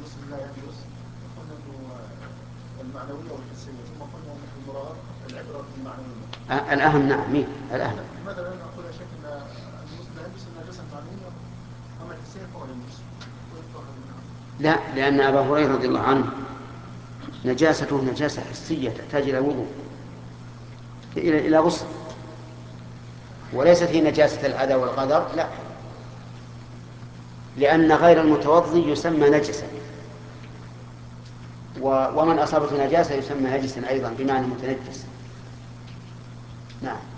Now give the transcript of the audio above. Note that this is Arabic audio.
الغسل لا يجوز، قلنا انه المعنويه والحسيه، ثم قلنا ان المراد العبره بالمعنويه. الأهم نعم مين الأهم. لماذا لا نقول يا شيخ ان المسلم لا يلبس النجاسه المعنويه اما الحسيه فهو يلبس؟ لا، لأن أبا هريرة رضي الله عنه نجاسته نجاسة حسية تحتاج إلى وضوء، إلى غسل، وليست هي نجاسة الأذى والقدر، لا، لأن غير المتوضي يسمى نجسا، ومن أصابته نجاسة يسمى نجسا أيضا بمعنى متنجس. نعم.